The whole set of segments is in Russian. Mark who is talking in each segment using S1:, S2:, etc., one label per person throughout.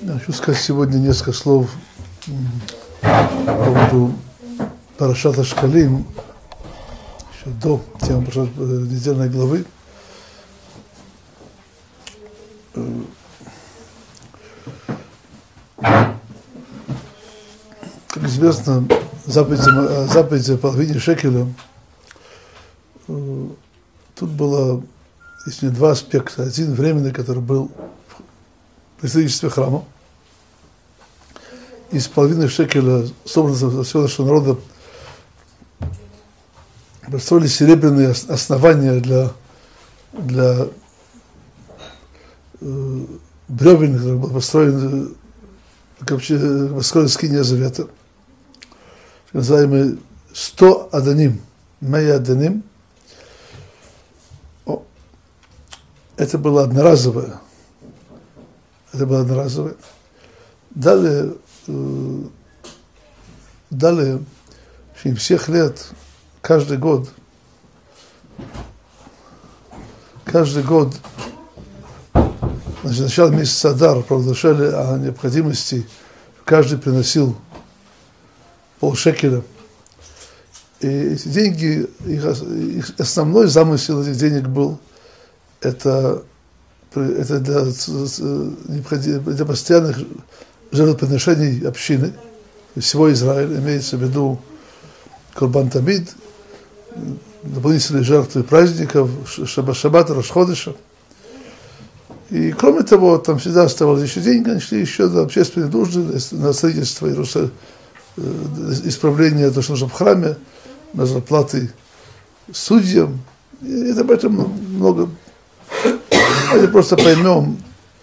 S1: Я хочу сказать сегодня несколько слов по поводу Парашата Шкалим, еще до темы недельной главы. Как известно, заповедь о половине шекеля, тут было, если не два аспекта. Один временный, который был при строительстве храма. Из половины шекеля, собранного всего нашего народа, построили серебряные основания для бревен, которые были построены скиния Завета, называемые 100 аданим, мея аданим. Это было одноразовое. Далее, в течение всех лет, каждый год, значит, начало месяца Адар провозглашали о необходимости, каждый приносил полшекеля. И эти деньги, их основной замысел этих денег был, это для постоянных жертвоприношений общины, всего Израиля, имеется в виду Корбан Тамид, дополнительные жертвы праздников, Шаббата, Рош ходеша. И кроме того, там всегда оставались еще деньги, они шли еще на общественные нужды, на строительство исправление, то, что нужно в храме, на зарплаты судьям. И об этом много. Давайте просто поймем,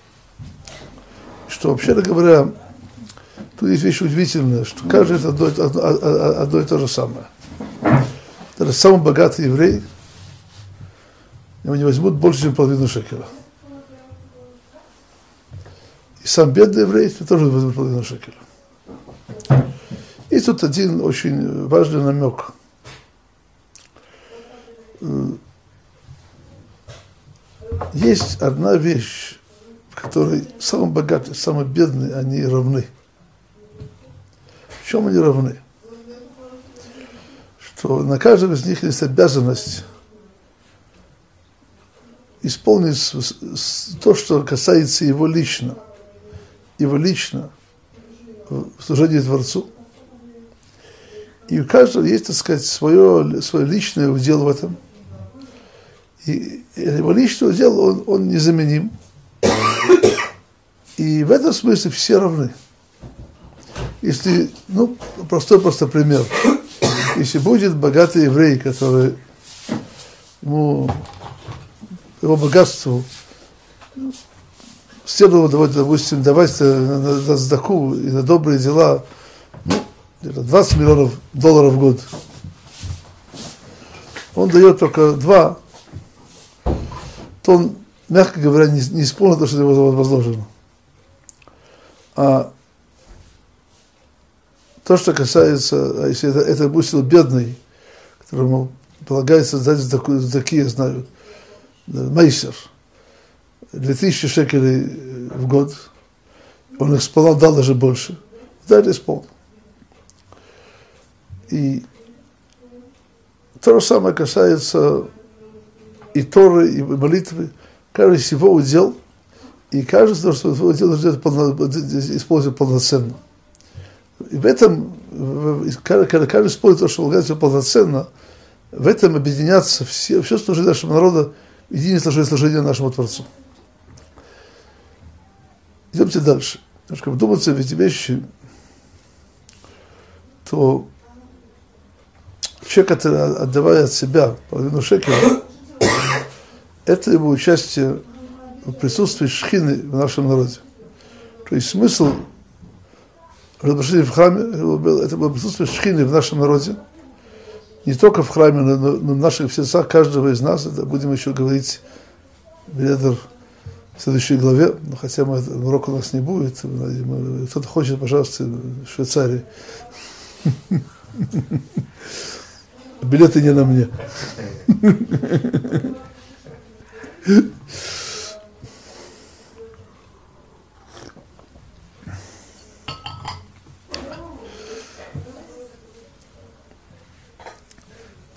S1: что, вообще говоря, тут есть вещь удивительная, что каждый это одно и то же самое. Даже самый богатый еврей, его не возьмут больше, чем половину шекеля. И сам бедный еврей тоже возьмут половину шекеля. И тут один очень важный намек. Есть одна вещь, в которой самый богатый, самый бедный, они равны. В чем они равны? Что на каждом из них есть обязанность исполнить то, что касается его лично в служении Творцу. И у каждого есть, так сказать, свое личное удел в этом. И его личный удел, он незаменим. И в этом смысле все равны. Если, простой пример. Если будет богатый еврей, который его богатству следовало давать, допустим, на сдаку и на добрые дела, где-то $20 миллионов в год. Он дает только 2, то он, мягко говоря, не исполнил то, что ему возложено. А то, что касается, если это будет бедный, которому полагается дать сдаки, я знаю, мейсер, 2000 шекелей в год, он их исполнял, дал даже больше, да, это исполнил. И то же самое касается и Торы, и молитвы. Каждый из его удел, и каждый из того, что его удел, использует полноценно. И в этом, когда каждый использует то, что полагается полноценно, в этом объединятся все служения нашего народа, единое служение нашему Творцу. Идемте дальше. Немножко вдуматься в эти вещи, то человек, который, отдавая от себя половину шекеля, это его участие в присутствии шхины в нашем народе. То есть смысл разрушения в храме, это было присутствие шхины в нашем народе, не только в храме, но в наших сердцах каждого из нас. Это будем еще говорить в следующей главе, но хотя урока у нас не будет. Кто-то хочет, пожалуйста, в Швейцарии. Билеты не на мне.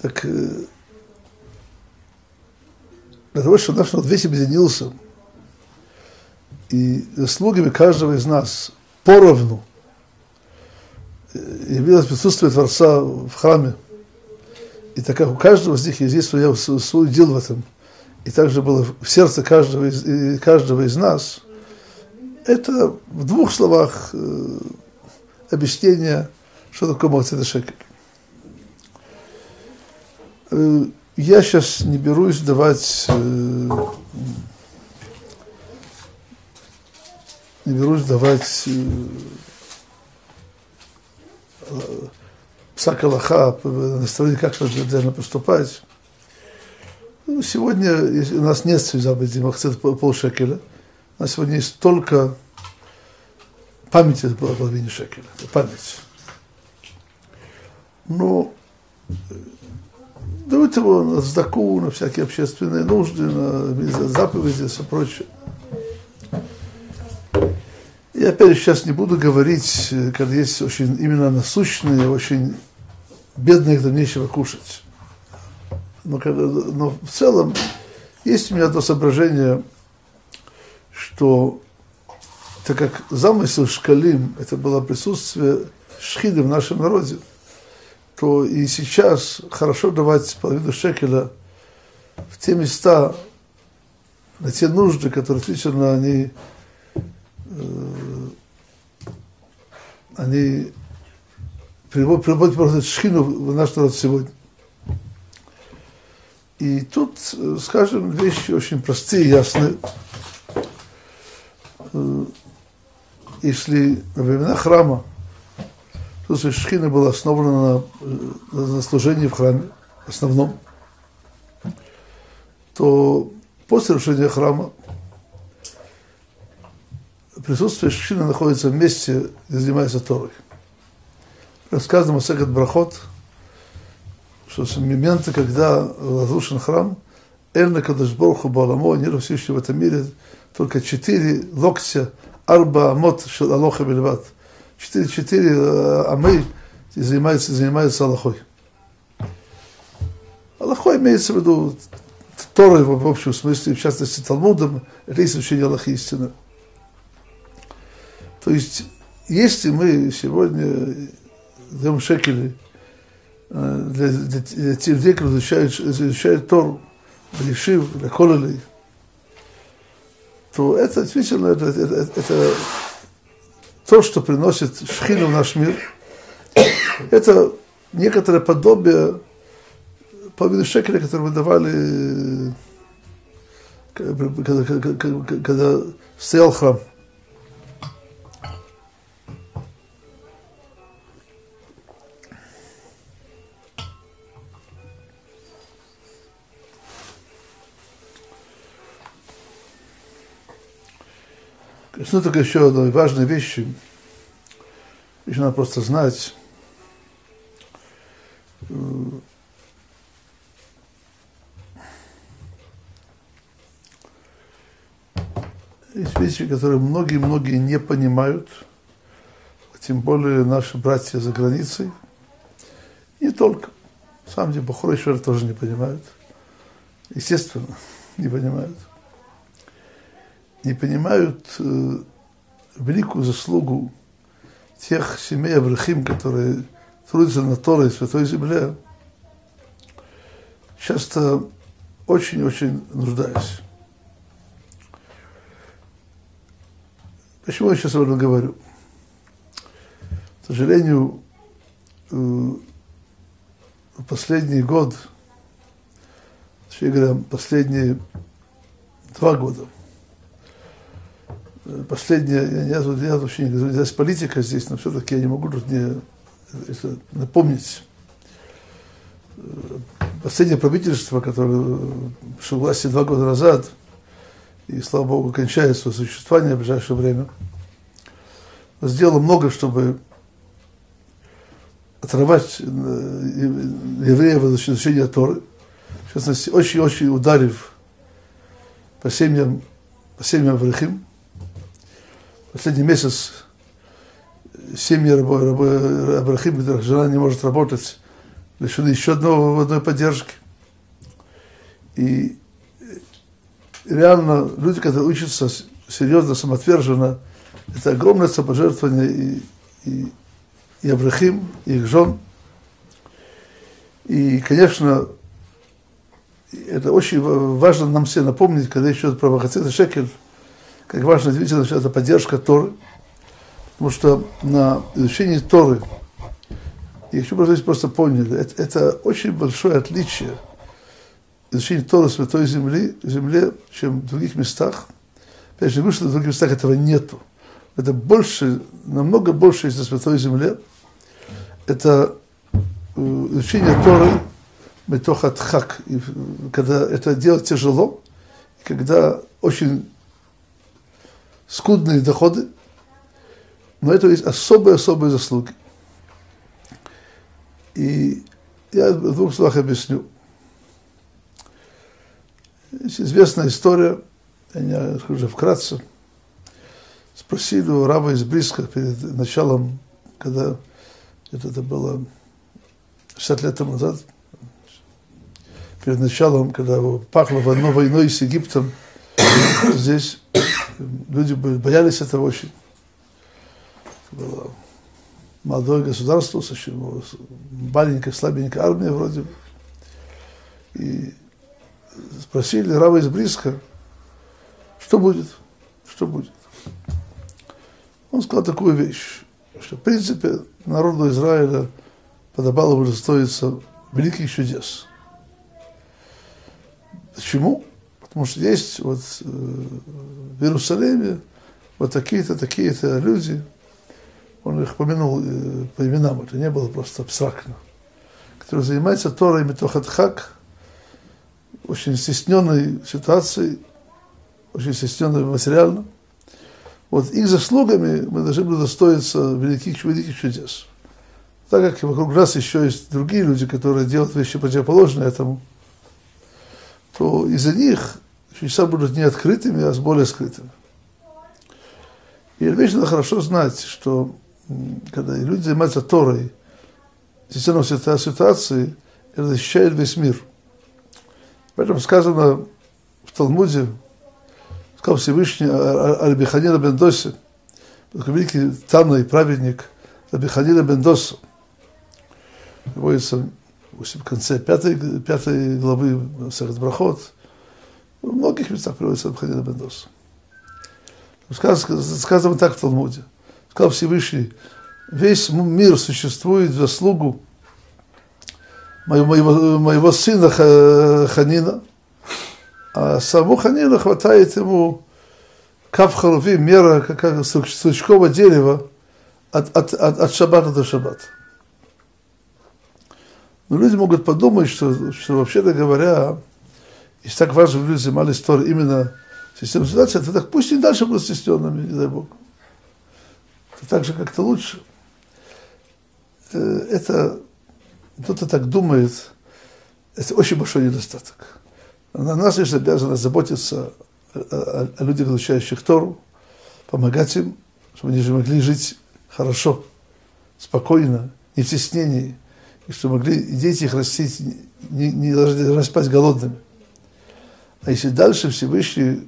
S1: Так для того, чтобы наш народ весь объединился, и заслугами каждого из нас поровну явилось присутствие Творца в храме, и так как у каждого из них есть свой дел в этом, и также было в сердце каждого из нас, это в двух словах объяснение, что такое Махцет Шекель. Я сейчас не берусь давать псак алаха, наставление, как нужно поступать. Сегодня у нас нет заповеди Махцет полшекеля. У нас сегодня есть только память о половине шекеля. Память. Но дают его на сдаку, на всякие общественные нужды, на заповеди и все прочее. И опять же сейчас не буду говорить, когда есть очень именно насущные, очень бедные, кто нечего кушать. Но в целом есть у меня одно соображение, что так как замысел Шкалим, это было присутствие шхины в нашем народе, то и сейчас хорошо давать половину шекеля в те места, на те нужды, которые действительно они приводят шхину в наш народ сегодня. И тут, скажем, вещи очень простые и ясные. Если во времена храма, то есть шхина была основана на служении в храме, основном, то после разрушения храма присутствие шхины находится в месте, где занимается Торой. Сказано в Масехет Брахот, что с момента, когда разрушен храм, Эльна Кадош Барух Ху Бааламо, нет Всевышнего в этом мире, только 4 локтя, арба амот шел алоха бельват. 4 амы занимаются алохой. Алохой имеется в виду Торой в общем смысле, в частности Талмудом, это есть учение Аллахи истины. То есть, если мы сегодня даем шекели для тех людей, которые изучают Тору, для Ешив, для Колелей, то это действительно это то, что приносит шхину в наш мир. Это некоторое подобие половины шекеля, которое мы давали, когда стоял храм. Ну, только еще одной важной вещи, еще надо просто знать, есть вещи, которые многие не понимают, тем более наши братья за границей, не только, на самом деле, Бахурей Швер тоже не понимают, естественно, не понимают. Не понимают великую заслугу тех семей Аврахим, которые трудятся на Торе, Святой Земле, часто очень-очень нуждаясь. Почему я сейчас об этом говорю? К сожалению, в последний год, точнее говоря, последние 2 года, последнее, я вообще не говорю, здесь политика здесь, но все-таки я не могу тут не напомнить. Последнее правительство, которое пришло к власти 2 года назад, и, слава Богу, кончает свое существование в ближайшее время, сделало много, чтобы оторвать евреев от изучения Торы, в частности, очень-очень ударив по семьям Аврахим. Последний месяц семьи Аврахим, которых жена не может работать, лишены еще одной поддержки. И реально люди, которые учатся серьезно, самоотверженно, это огромное самопожертвование и Аврахим, и их жен. И, конечно, это очень важно нам все напомнить, когда еще про Махацит Шекель, как важно действительно это поддержка Торы, потому что на изучении Торы, я хочу, чтобы вы просто поняли, это очень большое отличие изучения Торы Святой Земле, чем в других местах. Опять же, не говорю, что в других местах этого нету. Это больше, намного больше, есть на Святой Земле. Это изучение Торы метохат хак, когда это делать тяжело, когда очень скудные доходы, но это есть особые заслуги. И я в двух словах объясню. Есть известная история, я скажу вкратце. Спросили у раба из Бриска перед началом, когда это было 60 лет тому назад, перед началом, когда пахло войной с Египтом, здесь люди боялись этого очень. Это было молодое государство, маленькая, слабенькая армия вроде бы. И спросили раба из Бриска, что будет. Он сказал такую вещь, что в принципе народу Израиля подобало бы удостоиться великих чудес. Почему? Потому что есть вот в Иерусалиме вот такие-то люди, он их помянул по именам, это не было просто абстрактно, которые занимаются Торой метохат хак, очень стесненной ситуацией, очень стесненной материально. Вот их заслугами мы должны были удостоиться великих чудес. Так как вокруг нас еще есть другие люди, которые делают вещи противоположные этому, то из-за них чудеса будут не открытыми, а более скрытыми. И вещь надо хорошо знать, что когда люди занимаются Торой, системой ситуации, это защищает весь мир. Поэтому сказано в Талмуде, сказал Всевышний Раби Ханина бен Доси, великий Танна и праведник Раби Ханина бен Доса, приводится в конце 5 главы Масехет Брахот, в многих местах приводится Раби Ханина бен Доса. Сказано так в Талмуде. Сказал Всевышний, весь мир существует в заслугу моего сына Ханина, а самому Ханину хватает ему кав харуви, мера как сучкового дерева от шаббата до шаббата. Но люди могут подумать, что вообще-то говоря, если так важно, что люди занимались Торой именно системой ситуации, то так пусть и дальше будут стесненными, не дай Бог. Это так же как-то лучше. Это кто-то так думает, это очень большой недостаток. На нас лишь обязаны заботиться о людях, изучающих Тору, помогать им, чтобы они же могли жить хорошо, спокойно, не в стеснении, и чтобы могли дети их растить, не должны распасть голодными. А если дальше Всевышний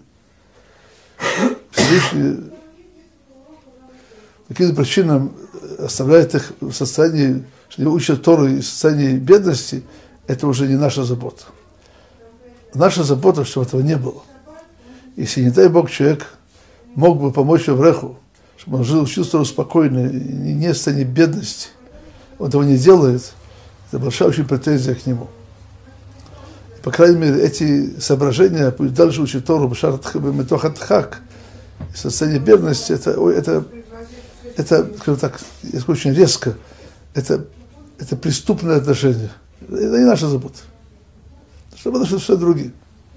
S1: по каким-то причинам оставляет их в состоянии, что они учат Тору и в состоянии бедности, это уже не наша забота. Наша забота, чтобы этого не было. Если, не дай Бог, человек мог бы помочь Авреху, чтобы он жил, чувствовал спокойно, не в состоянии бедности, он этого не делает, это большая очень претензия к нему. И, по крайней мере, эти соображения, пусть дальше учит Тору, метохат хак, состояние бедности, это, скажем так, если очень резко, это преступное отношение. Это не наша забота. Забота, что все другие.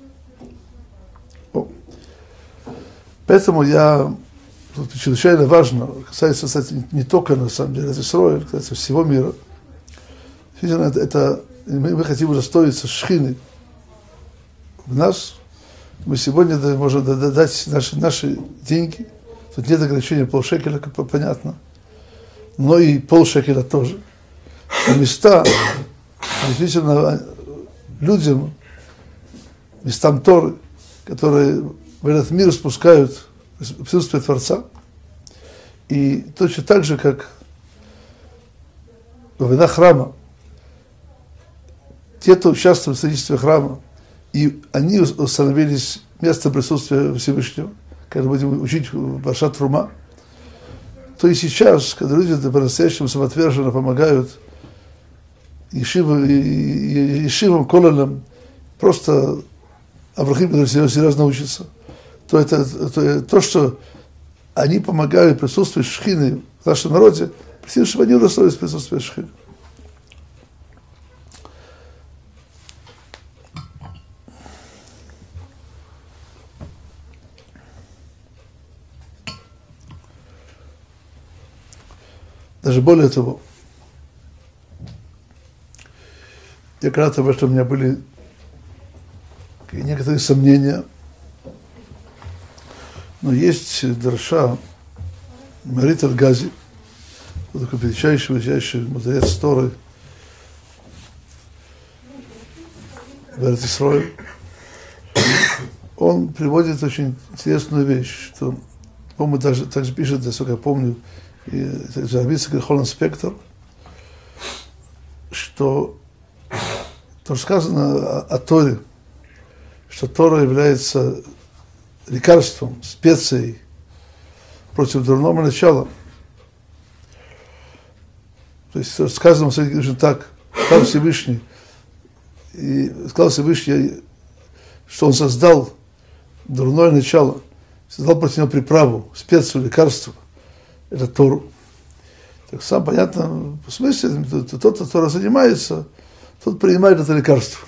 S1: Поэтому чрезвычайно важно, касается, кстати, не только, на самом деле, это Исраэль, касается всего мира. Мы хотим удостоиться шхины в нас. Мы сегодня можем дать наши деньги. Тут нет ограничения полшекеля, как понятно. Но и полшекеля тоже. И места, действительно людям, местам Торы, которые в этот мир спускают присутствие Творца. И точно так же, как во времена храма, те, кто участвует в строительстве храма, и они установились место присутствия Всевышнего, когда будем учить Паршат Трума, то и сейчас, когда люди по-настоящему самоотверженно помогают ешивам, колонам, просто Аврахим, который серьезно учится, то это то, что они помогают присутствию Шхины в нашем народе, чтобы они удостоились присутствия Шхины. Даже более того, я когда-то в этом у меня были некоторые сомнения, но есть драша Марит аль-Гази, такой величайший мудрец Торы в Эрец-Исроэль. Он приводит очень интересную вещь, что, по-моему, даже так пишет, насколько я помню, Зарабица Грехолен Спектр, что то, что сказано о Торе, что Тора является лекарством, специей против дурного начала. То есть сказано так, сказал Всевышний, и сказал Всевышний, что он создал дурное начало, создал против него приправу, специю, лекарство. Это Тору. Так сам понятно, в смысле, тот, кто Тора занимается, тот принимает это лекарство.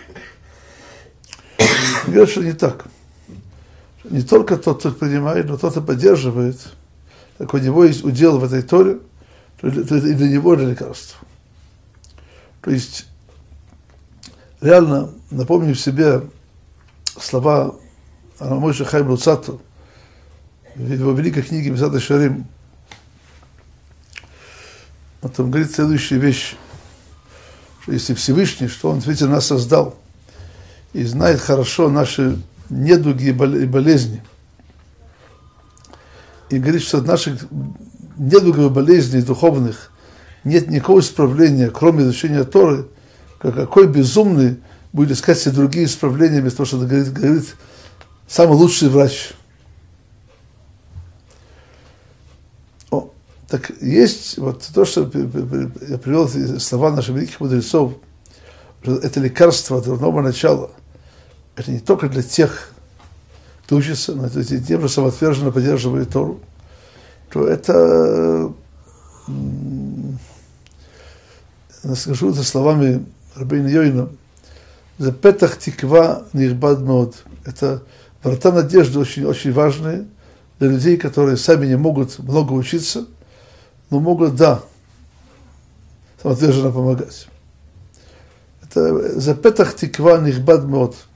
S1: И говорят, что не так. Не только тот, кто принимает, но тот, кто поддерживает, так у него есть удел в этой Торе, то и для него это лекарство. То есть, реально, напомню себе слова Мойше Хаим Луцату в его великой книге Мисад ха-Шарим. Он там говорит следующие вещи, что если Всевышний, что Он действительно нас создал и знает хорошо наши недуги и болезни, и говорит, что от наших недугов и болезней духовных нет никакого исправления, кроме изучения Торы, какой безумный будет искать себе другие исправления, вместо того, что говорит самый лучший врач. Так есть вот то, что я привел слова наших великих мудрецов, что это лекарство от дурного начала. Это не только для тех, кто учится, но это тем, кто самоотверженно поддерживает Тору, то это, скажу это словами Рабейну Йойна, «За петах тиква нирбад мод». Это врата надежды очень, очень важные для людей, которые сами не могут много учиться, но могут, да, самоотверженно помогать. Это «За петах тиква нирбад мод».